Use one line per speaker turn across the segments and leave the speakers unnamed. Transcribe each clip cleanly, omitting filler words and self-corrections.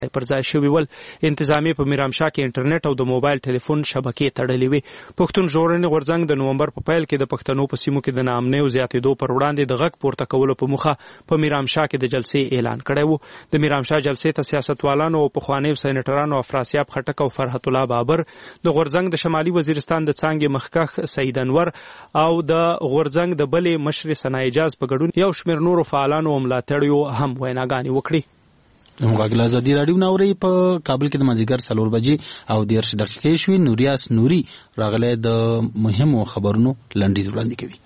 پر ځای شوي ول. انتظامیه په میرامشاه کې انټرنیټ او د موبایل ټلیفون شبکې تړلې وې. پښتون ژغورنې غورځنګ د نومبر په پیل کې د پښتنو په سیمو کې د ناامنۍ زیاتېدو پر وړاندې د غږ پورته کولو په موخه په میرامشاه کې د جلسې اعلان کړی و. د میرامشاه جلسې ته سیاستوالانو او پخوانیو سینیټرانو افراسیاب خټک او فرحت الله بابر، د غورځنګ د شمالي وزیرستان د څانګې مخکښ سید انور او د غورځنګ د بلې مشر ثنا اجاز په ګډون یو شمېر نورو فعالانو او ملاتړیو هم ویناګانې وکړي.
موږ ازادي راډیو ناوري په کابل کې د مازیګر 4 بجې او 10 دقیقې شوي. نوریاس نوري راغلی د مهمو خبرونو لنډیز وړاندې کوي.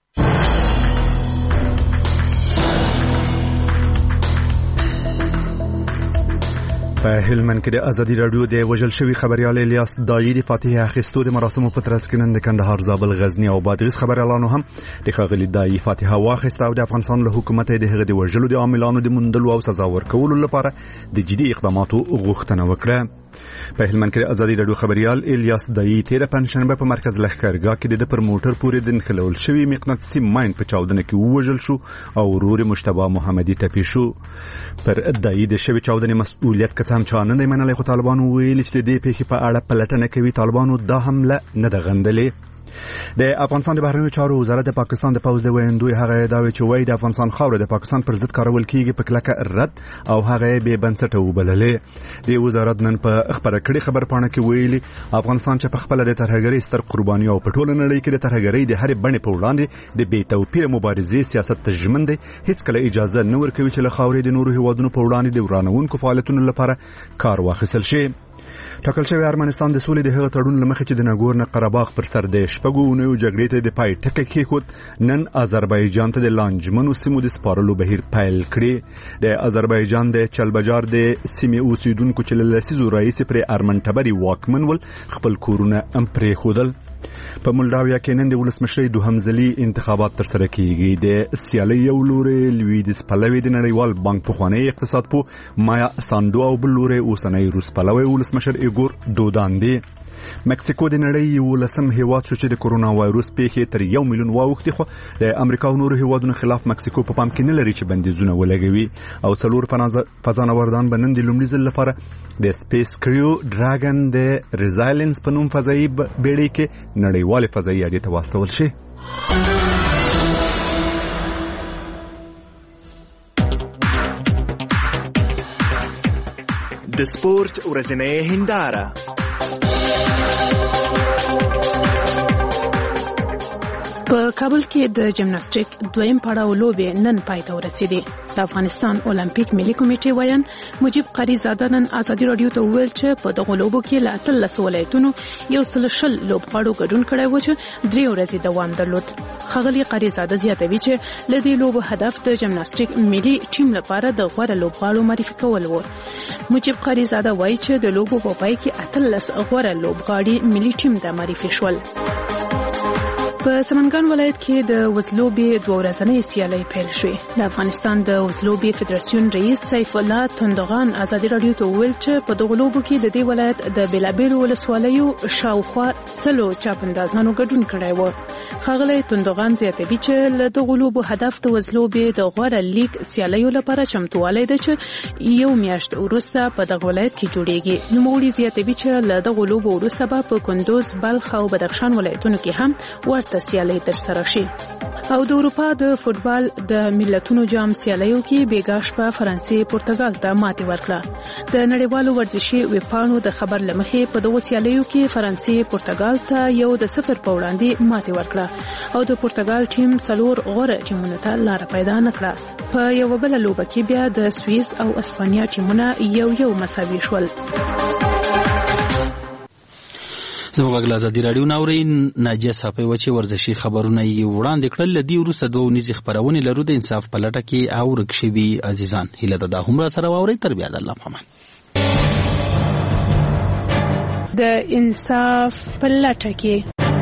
په هلمند کې د ازادي راډیو د وژل شوي خبريال الیاس دایي د فاتحه اخیستو د مراسمو په ترڅ کې نن د کندهار، زابل، غزنی او بادغیس خبريالانو هم د ښاغلي دایي فاتحه واخیسته او د افغانستان له حکومت د هغه د وژلو د عاملانو د موندلو او سزا ورکولو لپاره د جدي اقداماتو غوښتنه وکړه. په هلمند کې د ازادي راډیو خبريال الیاس دایي تیر پنځشنبه په مرکز لښکرګاه کې د پر موټر پورې د نښلول شوی مقناطیسي ماین په چاودنه کې ووژل شو او ورور مجتبی محمدي ټپي شو. پر دایي د شوی چاودنې مسؤلیت هم چانه نه منلای، خو طالبانو ویل چې د دې پیښې په اړه پلټنه کوي. طالبانو دا حمله نه ده غندلې. د افغانستان د بهرنیو چارو وزارت د پاکستان د پوز د ویندوی هغه داوی چې وای د افغانستان خاوره د پاکستان پر ضد کارول کیږي په کلکه رد او هغه به بنسټه وبللې. د وزارت نن په خبره کړي خبرپاڼه کې ویلي افغانستان چې په خپل د ترهګرۍ ستر قرباني او په ټوله نړۍ کې د ترهګرۍ د هر بڼې په وړاندې د بې توپیر مبارزې سیاست ته ژمن دی. هیڅ کله اجازه نه ورکوي چې له خاورې د نورو هیوادونو په وړاندې د ورانوونکو فعالیتونو لپاره کار واخیستل شي. ټاکل شوی ارمنستان د سولې د هغه تړون لمخې چې د ناګورنو قرهباغ پر سر د شپږو اونیو جګړې ته د پای ټکی کېښود، نن آذربایجان ته د لانجمنو سیمو د سپارلو بهیر پیل کړي. د آذربایجان د چلبجار د سیمې اوسیدونکو چې له لسیزو راهیسې پرې ارمنټبري واکمن ول خپل کورونه هم پرېښودل. په مولداویا کې نن د ولسمشرۍ دوهم ځلي انتخابات ترسره کیږي. د سیالۍ یو لوري لویدیځ پلوی د نړیوال بانک پخوانی اقتصاد پوه مایا ساندو او بل لوري اوسنۍ روس پلوی ولسمشر ایګور دودان دی. مکسیکو د نړۍ یو لسم هیواد شو چې د کورونا وایروس پیښې تر 1 میلیون واوښتې، خو د امریکا او نورو هیوادونو خلاف مکسیکو په پام کې نه لري چې بندیزونه ولګوي. او څلور فضانوردان به نن د لومړي ځل لپاره د سپیس کریو ډراګن د ریزایلنس په نوم فضایي بیړۍ کې نړیوال فضایي اډې ته واستول شي.
د سپورت ورځنۍ هنداره.
په کابل کې د جمناستیک دویم پړاو لوبې نن پای ته ورسېدې. د افغانستان اولمپیک ملي کمیټې وایي مجيب قاری زاده نن ازادي رادیو ته ویل چې په دغه لوبو کې له 13 ولایتونو 120 لوبغاړو ګډون کړی و چې 3 ورځې دوام درلود. ښاغلي قاری زاده زیاتوي چې له دې لوبو هدف د جمناستیک ملي ټیم لپاره د غوره لوبغاړو معرفي کول و. مجيب قاری زاده وایي چې د لوبو په پای کې 18 غوره لوبغاړي ملي ټیم ته معرفي شول. په سمنګان ولایت کې د وزلوبې 2 ورځنۍ سیالۍ پیل شوې. د افغانستان د وزلوبې فدراسیون رئیس سیف الله تندغان ازادي رادیو ته ویل چې په دغه لوبو کې د دې ولایت د بیلابیلو ولسوالیو شاوخوا 100 چاپندازانو ګډون کړی و. ښاغلی تندغان زیاتوي چې له دغه لوبو هدف د وزلوبې د غوره لیګ سیالیو لپاره چمتووالی دی چې یو میاشت وروسته په دغه ولایت کې جوړیږي. نوموړي زیاتوي چې له دغه لوبو وروسته به په کندوز، بلخ او بدخشان ولایتونو کې هم ورته سیالۍ ترسره شي. او د اروپا د فوتبال د ملتونو جام سیالیو کې بیګا شپه فرانسې پرتګال ته ماتې ورکړه. د نړیوالو ورزشي ویبپاڼو د خبر لمخې په دغه سیالیو کې فرانسې پرتګال ته 1-0 په وړاندې ماتې ورکړه او د پرتګال ټیم 4 غوره ټیمونو ته لار پیدا نه کړه. په یو بل لوبه کې بیا د سویس او اسپانیا ټیمونه یو مساوي شول.
زموږ ازادي راډیو ناوري ناجیه صافی و چې ورزشي خبرونه یې وړاندې کړل. لدی وروسته 2 نيزي خبرونه لرو د انصاف په لټه کې او رکشوي عزیزان هیله ده هم را سره واوري تر بیا د الله پامان.
د انصاف په لټه کې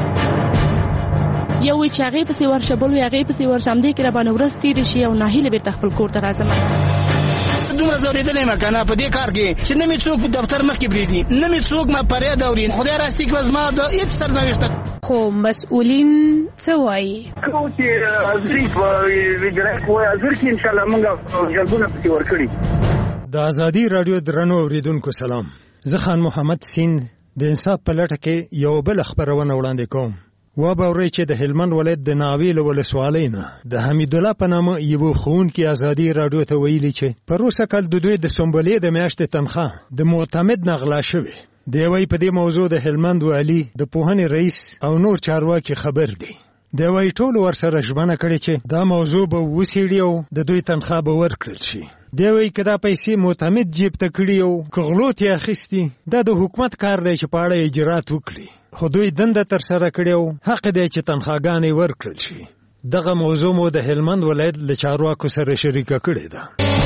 یو چې هغه په سی ورشه بل هغه په سی ورشم دې کې را باندې ورستي رشي او ناهیله بیرته خپل کور ته راځم.
دومره زوریدلې مکنه په دې کار کې چې نه می څوک دفتر مخ کې بریدي، نه می څوک ما پرې دورین. خدای راستي کې وزما د هیڅ سرنوشت
خو مسؤلین څه وایي؟
کوم چې ازری په ویډیو کوی ازر کې ان شاء الله موږ جلبونه پسې ورکړي. د ازادي رادیو درنو اوریدونکو سلام. زه خان محمد سین د انصاف په لټه کې یو بل خبرونه وړاندې کوم. و به اورئ چې د هلمند ولایت د ناویل ولسوالۍ نه د حمید الله په نامه یو ښوونکي ازادي رادیو ته ویلي چې پروسه کال د دوی د سنبلې د میاشتې تنخواه د معتمد نه غلا شوې. دی وايي په دې موضوع د هلمند والي د پوهنې رئیس او نور چارواکي خبر دي. دی وايي ټول ورسره ژمنه کړې چې دا موضوع به وڅېړي او د دوی تنخواه به ورکړل شي. دی وايي که دا پیسې معتمد جیب ته کړي او که غلو ترې اخیستي دا د حکومت کار دی چې په اړه اجرات وکړي، خو دوی دنده ترسره کړې او حق دی چې تنخواګانې ورکړل شي. دغه موضوع مو د هلمند ولایت له چارواکو سره شریکه کړې ده.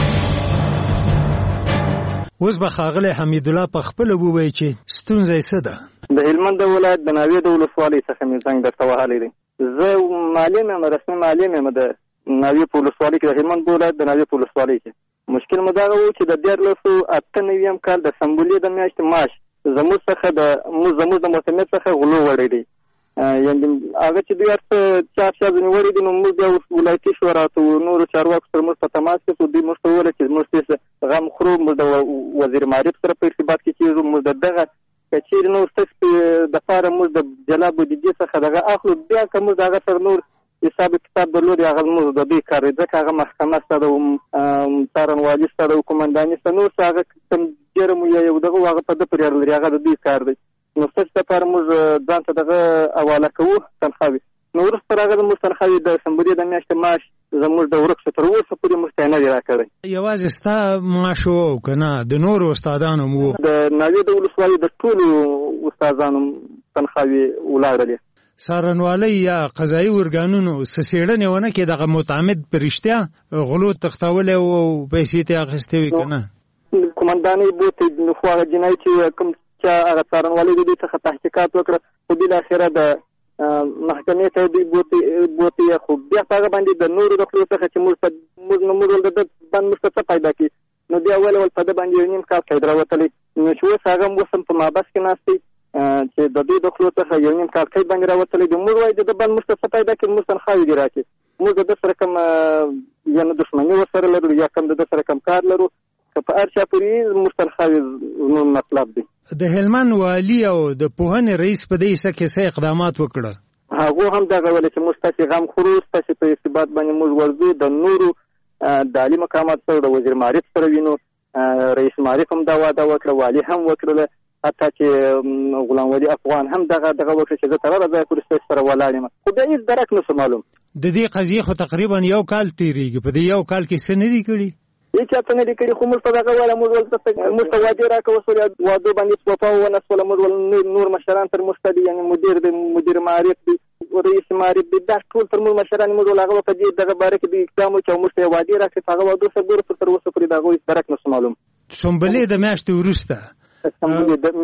اوس به ښاغلی حمید الله په خپله ووایي چې ستونزه یې څه ده.
د هلمند ولایت د ناوې د ولسوالۍ څخه مې زنګ درته وهلی دی. زه معلم یم، رسمي معلم یم د ناوې په ولسوالۍ کې، د هلمند ولایت د ناوې په ولسوالۍ کې. مشکل مو دغه و چې د 1498 کال د سنبلې د میاشتې معاش زموږ د معتمد څخه غلو وړی دی. یعنې هغه چې دوی هر څه چارچا ځینې وړی دي، نو موږ بیا ولایتي شورا ته نورو چارواکو سره موږ په تماس کې شو. دوی موږ ته وویل چې موږ غم خورو، موږ د وزیر معارف سره په ارتباط کې کېږو، موږ د دغه که چېرې نور ستاسو دپاره موږ د جلا بودیجې څخه دغه اخلو، بیا که موږ د هغه سره نور حساب کتاب درلود، هغه موږ د دوی کار دی، ځکه هغه محکمه شته، د څارنوالي شته، د قومنداني شته، نور څه هغه کوم جرم یا یو دغه هغه په ده پورې اړه لري، هغه د دوی کار دی. نو ستاسو دپاره موږ ځان ته دغه حواله کوو تنخواوې. نو وروسته هغه زموږ تنخواوې د سنبلې د میاشتې معاش زموږ د ورک شو، تر اوسه پورې موږ ته یې نه دی راکړی.
یوازې ستا معاش و او که نه د نورو استادانو م و؟
د ناوې د ولسوالۍ د ټولو استادانو تنخواوې ولاړلې.
څارنوالۍ یا قضایي ارګانونو څه څېړنې ونه کړې دغه متعمد په رښتیا غلو تښتولی او پیسې ترې اخیستې وي که نه؟
قومندانۍ بوتې، خو هغه جنایي چې کوم چا هغه څارنوالۍ د دوی څخه تحقیقات وکړه، خو بالاخره د محکمې ته دوی بوتې، خو بیا په هغه باندې د نورو د خلکو څخه چې موږ د ده باندې موږ ته څه پیدا کړي، نو بیا ول په ده باندې یو نیم کال قید راوتلی. نو چې اوس هغه اوس هم په محبس کې ناست دی چې د دوی د خلکو څخه یو نیم کال قید باندې راوتلی دی. موږ وایو د ده باندې موږ ته څه پیدا کړي، موږ تنخواوې دې راکړي. موږ د ده سره کوم یا نه دښمني ورسره لرو یا کوم د ده سره کوم کار لرو، که په هر چا پورې موږ تنخواوې زموږ مطلب دی.
د هلمند والي او د پوهنې رئیس په دې کیسه کې څه اقدامات وکړه؟
هغو هم دغه ویل چې موږ ستاسې غم خورو، ستاسې په ارتباط باندې موږ ورځو، د نورو د عالي مقامات سره د وزیر معارف سره وینو. رئیس معارف هم دا وعده وکړه، والي هم وکړله، حتی چې غلام ولی افغان هم دغه وکړه چې زه تر هغه ځایه پورې ستاسې سره ولاړ یم. خو بیا هېڅ درک نه شو معلوم.
د دې قضیې خو تقریبا یو کال تېرېږي، په دې یو کال کې څه نه دي کړي؟
هېڅ چا څه نه دي کړي، خو موږ ته دغه ویله، موږ ته وعدې راکړه وسولې، وعدو باندې وفا ونه شوله. موږ نور مشران تر موږ دي، یعنې مدیر دی، مدیر معارف دی، رئیس معارف دی، دا ټول تر موږ مشران موږ هغه په دې دغه باره کې دوی اقدام وکړي او موږ ته یې وعدې راکړې، په هغه وعدو سره ګوره تر اوسه پورې د هغوی درک نه شو معلوم.
سنبلې د میاشتې وروسته
د سنبلې د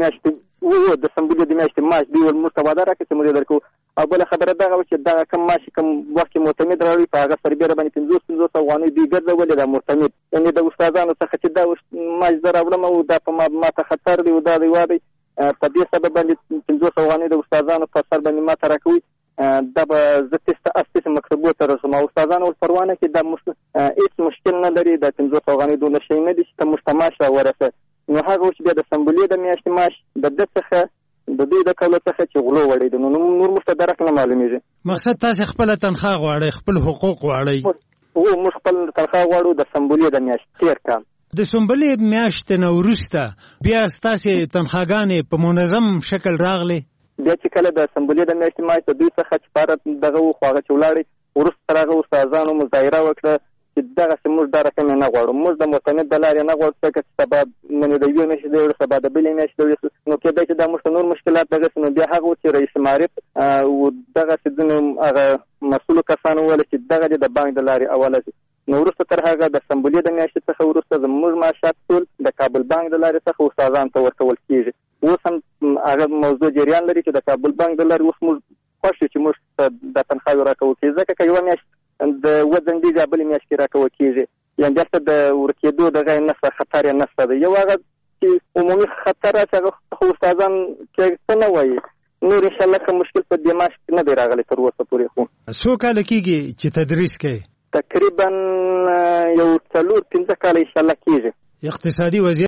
میاشتې معاش دوی موږ ته وعده راکړې چې موږ یې درکوو. او بله خبره دغه وه چې دغه کم معاش کم وخت کې معتمد راوړي، په هغه سربیره باندې 50 افغانۍ دوی ګرځولې دا معتمد، یعنې د استادانو څخه چې دا معاش زه راوړم او دا په ما ته خطر دی او دا دی وا دی، په دې سبب باندې 50 افغانۍ د استادانو په سر باندې ما ته راکوي. دا به زه تېسته مکتبو ته رسوم او استادانو ول پروانه کې دا هېڅ مشکل نه لري، دا 50 افغانۍ دونه شی نه دي چې ته موږ ته معاش راورسه. نو هغه و چې بیا د سنبلې د میاشتې معاش د ده څخه د دوی د قوله څخه چې غلو وړی دی، نو نور موږ ته درک نه معلومېږي.
مقصد تاسې خپله تنخواه غواړئ، خپل حقوق غواړئ؟
موږ خپل تنخواه غواړو د سنبلې د میاشتې تېر کال.
د سنبلې میاشتې نه وروسته بیا ستاسې تنخواګانې په منظم شکل راغلې؟
بیا چې کله د سنبلې د میاشتې معاش د دوی څخه چې پاره دغه و، خو هغه چې ولاړې وروسته تر هغه استادانو مظاهره وکړه چې دغسې موږ دا رقم یې نه غواړو، موږ د معتمد د لارې نه غواړو، ځکه چې سبا نن د یوې میاشتې د وړو، سبا د بلې میاشتې د وړو، نو کېدای چې دا موږ ته نور مشکلات دغسې. نو بیا هغه و چې رئیس معارف دغسې ځینو هغه مسؤلو کسانو وویل چې دغه د بانک د لارې اوله شي. نو وروسته تر هغه د سنبلې د میاشتې څخه وروسته زموږ معاشات ټول د کابل بانک د لارې څخه استادانو ته ورکول کېږي. اوس هم هغه موضوع جریان لري چې د کابل بانک د لارې اوس موږ خوښ یو چې موږ ته د تنخواوې راکول کېږي، ځکه که یوه میاشت د وزن بیا بلې میاشت کې راکول کېږي، یعنې دلته د ورکېدو دغه یې نشته، خطر یې نشته دی. یو هغه چې عمومي خطر راشي هغه خو استادان کې څه نه وایي، نور انشاءالله که مشکل په دې معاش کې نه دی راغلی تر اوسه پورې. خو
څو کاله کېږي چې تدریس کوې؟
تقریبا یو 4-5 کاله انشاءالله کېږي.
اقتصادي وضعیت